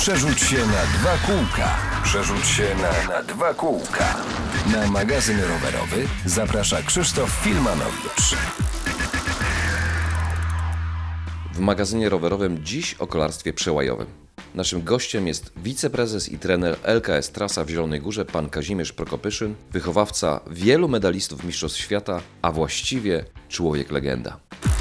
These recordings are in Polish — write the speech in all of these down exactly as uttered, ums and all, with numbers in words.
Przerzuć się na dwa kółka. Przerzuć się na, na dwa kółka. Na magazyn rowerowy zaprasza Krzysztof Filmanowicz. W magazynie rowerowym dziś o kolarstwie przełajowym. Naszym gościem jest wiceprezes i trener L K S Trasa w Zielonej Górze, pan Kazimierz Prokopyszyn, wychowawca wielu medalistów mistrzostw świata, a właściwie człowiek legenda.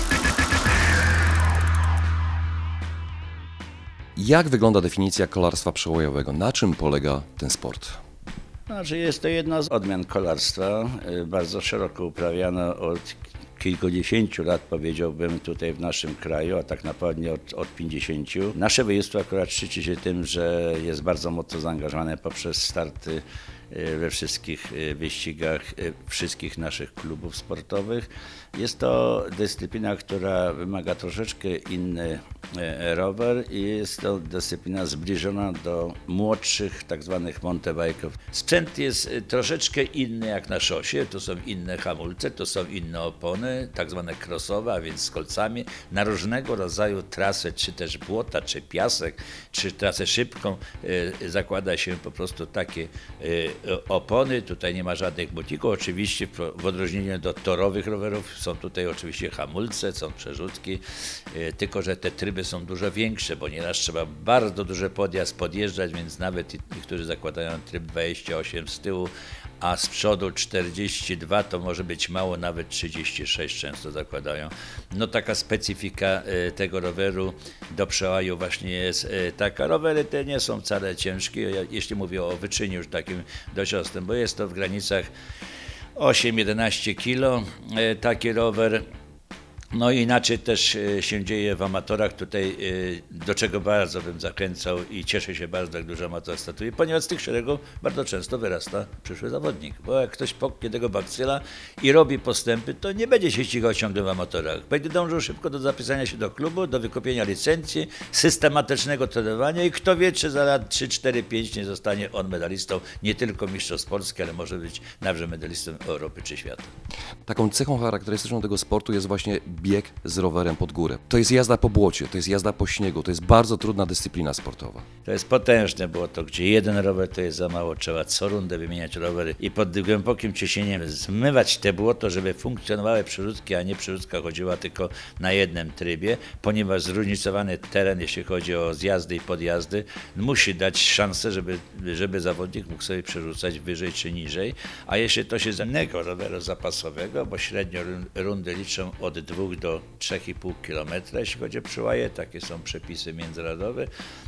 Jak wygląda definicja kolarstwa przełajowego? Na czym polega ten sport? Znaczy jest to jedna z odmian kolarstwa, bardzo szeroko uprawiana od kilkudziesięciu lat, powiedziałbym, tutaj w naszym kraju, a tak naprawdę od, od pięćdziesięciu. Nasze województwo akurat szczyci się tym, że jest bardzo mocno zaangażowane poprzez starty we wszystkich wyścigach wszystkich naszych klubów sportowych. Jest to dyscyplina, która wymaga troszeczkę inny rower i jest to dyscyplina zbliżona do młodszych, tak zwanych mountain bike'ów. Sprzęt jest troszeczkę inny jak na szosie, to są inne hamulce, to są inne opony, tak zwane crossowe, a więc z kolcami. Na różnego rodzaju trasę, czy też błota, czy piasek, czy trasę szybką zakłada się po prostu takie opony. Tutaj nie ma żadnych butików. Oczywiście w odróżnieniu do torowych rowerów są tutaj oczywiście hamulce, są przerzutki, tylko że te tryby są dużo większe, bo nieraz trzeba bardzo duży podjazd podjeżdżać, więc nawet niektórzy zakładają tryb dwadzieścia osiem z tyłu, a z przodu czterdzieści dwa, to może być mało, nawet trzydzieści sześć często zakładają. No taka specyfika tego roweru do przełaju właśnie jest taka. Rowery te nie są wcale ciężkie, jeśli mówię o wyczynie już takim dość ostrym, bo jest to w granicach osiem jedenaście kilo taki rower. No inaczej też się dzieje w amatorach tutaj, do czego bardzo bym zachęcał i cieszę się bardzo, jak dużo amator statuje, ponieważ z tych szeregów bardzo często wyrasta przyszły zawodnik, bo jak ktoś poknie tego bakcyla i robi postępy, to nie będzie się ścigał ciągle w amatorach. Będzie dążył szybko do zapisania się do klubu, do wykupienia licencji, systematycznego trenowania i kto wie, czy za lat trzy, cztery, pięć nie zostanie on medalistą nie tylko mistrzostw Polski, ale może być nawet medalistą Europy czy świata. Taką cechą charakterystyczną tego sportu jest właśnie bieg z rowerem pod górę. To jest jazda po błocie, to jest jazda po śniegu, to jest bardzo trudna dyscyplina sportowa. To jest potężne błoto, gdzie jeden rower to jest za mało, trzeba co rundę wymieniać rowery i pod głębokim ciśnieniem zmywać te błoto, żeby funkcjonowały przerzutki, a nie przerzutka chodziła tylko na jednym trybie, ponieważ zróżnicowany teren, jeśli chodzi o zjazdy i podjazdy, musi dać szansę, żeby, żeby zawodnik mógł sobie przerzucać wyżej czy niżej, a jeśli to się z innego roweru zapasowego, bo średnio rundy liczą od dwóch do trzy i pół kilometra, jeśli chodzi o przełaje, takie są przepisy międzynarodowe.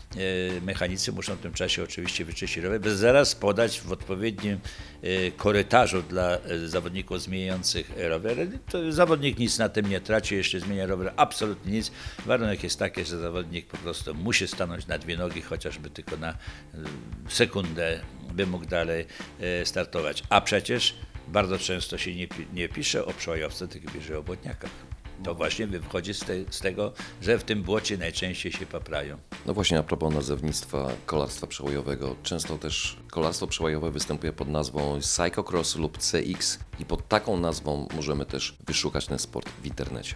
Mechanicy muszą w tym czasie oczywiście wyczyścić rower, by zaraz podać w odpowiednim korytarzu dla zawodników zmieniających rowery. To zawodnik nic na tym nie traci, jeśli zmienia rower, absolutnie nic. Warunek jest taki, że zawodnik po prostu musi stanąć na dwie nogi, chociażby tylko na sekundę, by mógł dalej startować. A przecież bardzo często się nie, nie pisze o przełajowce, tylko pisze o błotniakach. To właśnie wychodzi z, te, z tego, że w tym błocie najczęściej się paprają. No właśnie, a propos nazewnictwa kolarstwa przełajowego, często też kolarstwo przełajowe występuje pod nazwą cyclocross lub C X i pod taką nazwą możemy też wyszukać ten sport w internecie.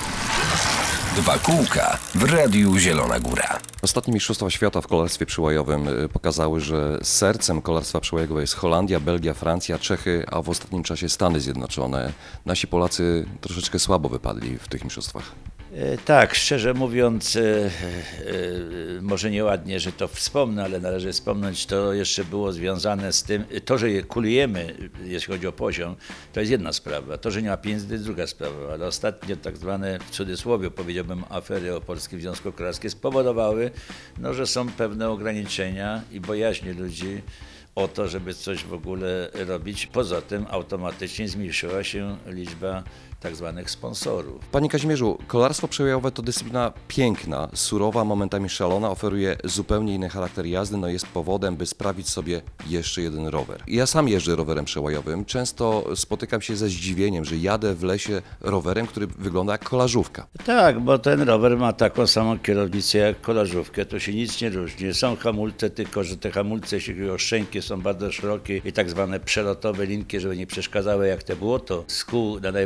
Dwa kółka w Radiu Zielona Góra. Ostatnie Mistrzostwa Świata w kolarstwie przełajowym pokazały, że sercem kolarstwa przełajowego jest Holandia, Belgia, Francja, Czechy, a w ostatnim czasie Stany Zjednoczone. Nasi Polacy troszeczkę słabo wypadli w tych mistrzostwach. Tak, szczerze mówiąc, e, e, może nieładnie, że to wspomnę, ale należy wspomnieć, to jeszcze było związane z tym, to, że kulujemy, jeśli chodzi o poziom, to jest jedna sprawa, to, że nie ma pieniędzy, to jest druga sprawa, ale ostatnio tak zwane, w cudzysłowie powiedziałbym, afery o Polskim Związku Kolarskim spowodowały, no, że są pewne ograniczenia i bojaźnie ludzi o to, żeby coś w ogóle robić. Poza tym automatycznie zmniejszyła się liczba tak zwanych sponsorów. Panie Kazimierzu, kolarstwo przełajowe to dyscyplina piękna, surowa, momentami szalona, oferuje zupełnie inny charakter jazdy, no jest powodem, by sprawić sobie jeszcze jeden rower. Ja sam jeżdżę rowerem przełajowym, często spotykam się ze zdziwieniem, że jadę w lesie rowerem, który wygląda jak kolażówka. Tak, bo ten rower ma taką samą kierownicę jak kolażówkę, to się nic nie różni. Są hamulce, tylko że te hamulce, jeśli chodzi o szczęki, są bardzo szerokie i tak zwane przelotowe linki, żeby nie przeszkadzały jak te błoto z kół, bo przecież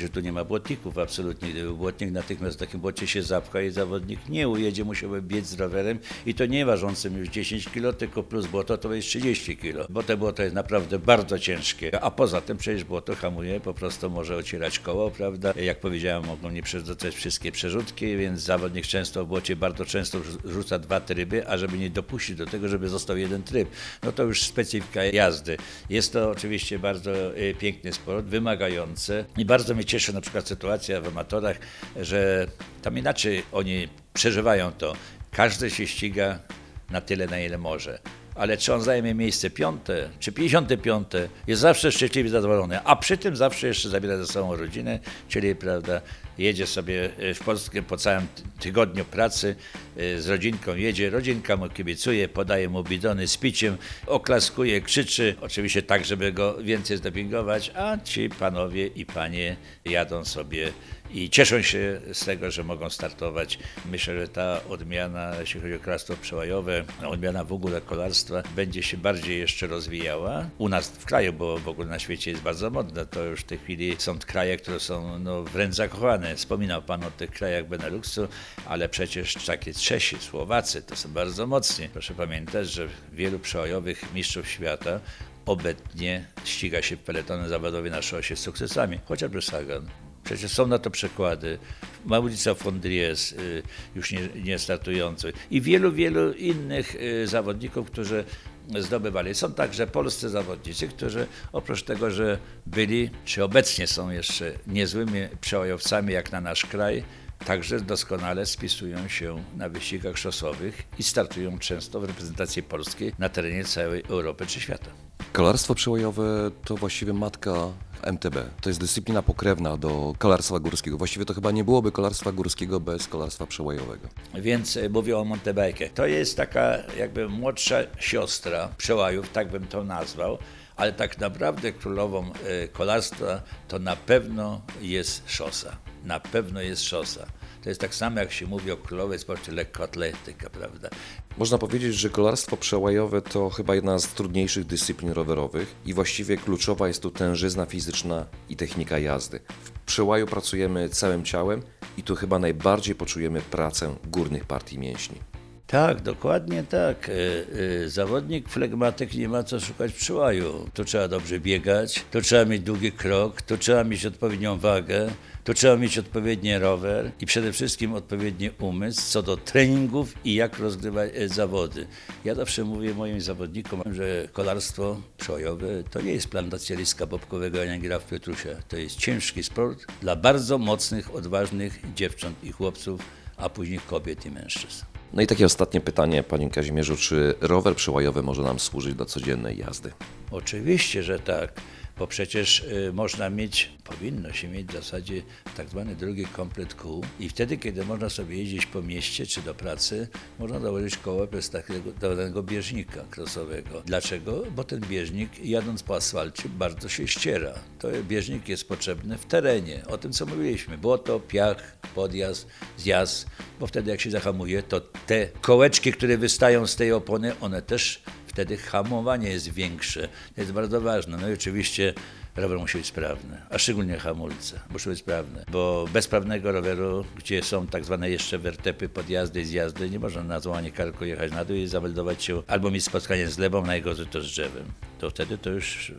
tu nie ma błotników absolutnie. Gdyby błotnik natychmiast w takim błocie się zapcha i zawodnik nie ujedzie, musiałby biec z rowerem i to nie ważącym już dziesięć kilo, tylko plus błoto to jest trzydzieści kilo, bo te błoto jest naprawdę bardzo ciężkie, a poza tym przecież błoto hamuje, po prostu może ocierać koło, prawda? Jak powiedziałem, mogą nie przerzucać wszystkie przerzutki, więc zawodnik często w błocie bardzo często rzuca dwa tryby, a żeby nie dopuścić do tego, żeby został jeden tryb, no to już specyfika jazdy. Jest to oczywiście bardzo piękny sport, wymagający i bardzo mnie cieszy na przykład sytuacja w amatorach, że tam inaczej oni przeżywają to. Każdy się ściga na tyle, na ile może. Ale czy on zajmie miejsce piąte, czy pięćdziesiąte piąte, jest zawsze szczęśliwie zadowolony, a przy tym zawsze jeszcze zabiera ze sobą rodzinę, czyli prawda, jedzie sobie w Polskę po całym tygodniu pracy, z rodzinką jedzie, rodzinka mu kibicuje, podaje mu bidony z piciem, oklaskuje, krzyczy, oczywiście tak, żeby go więcej zdopingować, a ci panowie i panie jadą sobie i cieszą się z tego, że mogą startować. Myślę, że ta odmiana, jeśli chodzi o kolarstwo przełajowe, odmiana w ogóle kolarstwa będzie się bardziej jeszcze rozwijała. U nas w kraju, bo w ogóle na świecie jest bardzo modne, to już w tej chwili są kraje, które są no, wręcz zakochane. Wspominał Pan o tych krajach Beneluxu, ale przecież takie Czesi, Słowacy to są bardzo mocni. Proszę pamiętać, że wielu przełajowych mistrzów świata obecnie ściga się w peletonie zawodowym na szosie z sukcesami, chociażby Sagan. Przecież są na to przykłady. Mauricio Fondries, już nie, nie startujący i wielu, wielu innych zawodników, którzy zdobywali. Są także polscy zawodnicy, którzy oprócz tego, że byli, czy obecnie są jeszcze niezłymi przełajowcami jak na nasz kraj, także doskonale spisują się na wyścigach szosowych i startują często w reprezentacji polskiej na terenie całej Europy czy świata. Kolarstwo przełajowe to właściwie matka M T B. To jest dyscyplina pokrewna do kolarstwa górskiego. Właściwie to chyba nie byłoby kolarstwa górskiego bez kolarstwa przełajowego. Więc mówię o mountainbike. To jest taka jakby młodsza siostra przełajów, tak bym to nazwał, ale tak naprawdę królową kolarstwa to na pewno jest szosa. Na pewno jest szosa. To jest tak samo, jak się mówi o królowej sporcie lekkoatletyka, prawda? Można powiedzieć, że kolarstwo przełajowe to chyba jedna z trudniejszych dyscyplin rowerowych i właściwie kluczowa jest tu tężyzna fizyczna i technika jazdy. W przełaju pracujemy całym ciałem i tu chyba najbardziej poczujemy pracę górnych partii mięśni. Tak, dokładnie tak. Zawodnik flegmatyk nie ma co szukać w przełaju. Tu trzeba dobrze biegać, tu trzeba mieć długi krok, tu trzeba mieć odpowiednią wagę, tu trzeba mieć odpowiedni rower i przede wszystkim odpowiedni umysł co do treningów i jak rozgrywać zawody. Ja zawsze mówię moim zawodnikom, że kolarstwo przełajowe to nie jest plan dla cieliska bobkowego Aniela Piotrusia. To jest ciężki sport dla bardzo mocnych, odważnych dziewcząt i chłopców, a później kobiet i mężczyzn. No i takie ostatnie pytanie, Panie Kazimierzu, czy rower przełajowy może nam służyć do codziennej jazdy? Oczywiście, że tak, bo przecież y, można mieć, powinno się mieć w zasadzie tak zwany drugi komplet kół i wtedy, kiedy można sobie jeździć po mieście czy do pracy, można założyć koło bez takiego danego bieżnika krosowego. Dlaczego? Bo ten bieżnik jadąc po asfalcie bardzo się ściera. To bieżnik jest potrzebny w terenie, o tym co mówiliśmy, błoto, piach, podjazd, zjazd, bo wtedy jak się zahamuje, to te kołeczki, które wystają z tej opony, one też wtedy hamowanie jest większe. To jest bardzo ważne. No i oczywiście rower musi być sprawny, a szczególnie hamulce muszą być sprawne, bo bez sprawnego roweru, gdzie są tak zwane jeszcze wertepy, podjazdy i zjazdy, nie można na złamanie karku jechać na dół i zameldować się albo mieć spotkanie z glebą, najgorzej to z drzewem. To wtedy to już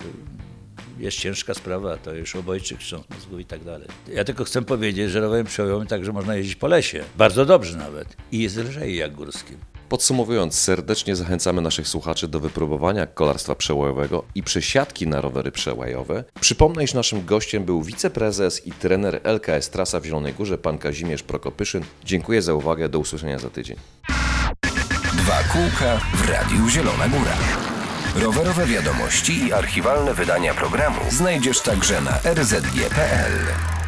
jest ciężka sprawa, to już obojczyk, krząs mózgu i tak dalej. Ja tylko chcę powiedzieć, że rowerem przełajowym także można jeździć po lesie, bardzo dobrze nawet i jest lżej jak górskim. Podsumowując, serdecznie zachęcamy naszych słuchaczy do wypróbowania kolarstwa przełajowego i przesiadki na rowery przełajowe. Przypomnę, iż naszym gościem był wiceprezes i trener L K S Trasa w Zielonej Górze, pan Kazimierz Prokopyszyn. Dziękuję za uwagę, do usłyszenia za tydzień. Dwa kółka w Radiu Zielona Góra. Rowerowe wiadomości i archiwalne wydania programu znajdziesz także na r z g kropka p l.